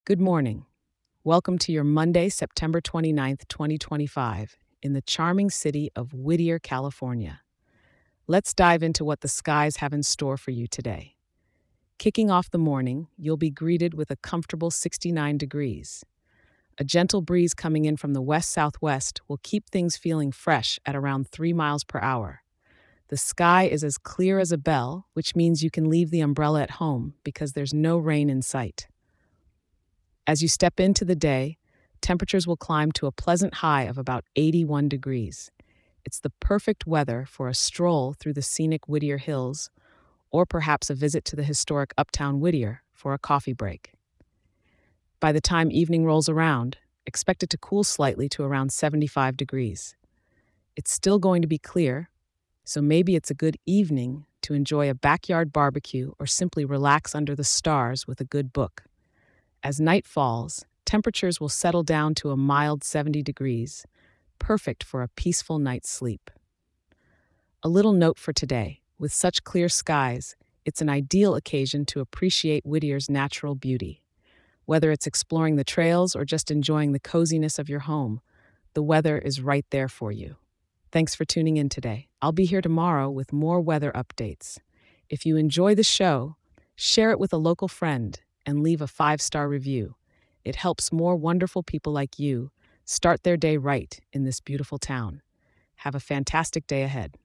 Good morning. Welcome to your Monday, September 29th, 2025, in the charming city of Whittier, California. Let's dive into what the skies have in store for you today. Kicking off the morning, you'll be greeted with a comfortable 69 degrees. A gentle breeze coming in from the west southwest will keep things feeling fresh at around 3 miles per hour. The sky is as clear as a bell, which means you can leave the umbrella at home because there's no rain in sight. As you step into the day, temperatures will climb to a pleasant high of about 81 degrees. It's the perfect weather for a stroll through the scenic Whittier Hills, or perhaps a visit to the historic Uptown Whittier for a coffee break. By the time evening rolls around, expect it to cool slightly to around 75 degrees. It's still going to be clear, so maybe it's a good evening to enjoy a backyard barbecue or simply relax under the stars with a good book. As night falls, temperatures will settle down to a mild 70 degrees, perfect for a peaceful night's sleep. A little note for today: with such clear skies, it's an ideal occasion to appreciate Whittier's natural beauty. Whether it's exploring the trails or just enjoying the coziness of your home, the weather is right there for you. Thanks for tuning in today. I'll be here tomorrow with more weather updates. If you enjoy the show, share it with a local friend and leave a 5-star review. It helps more wonderful people like you start their day right in this beautiful town. Have a fantastic day ahead.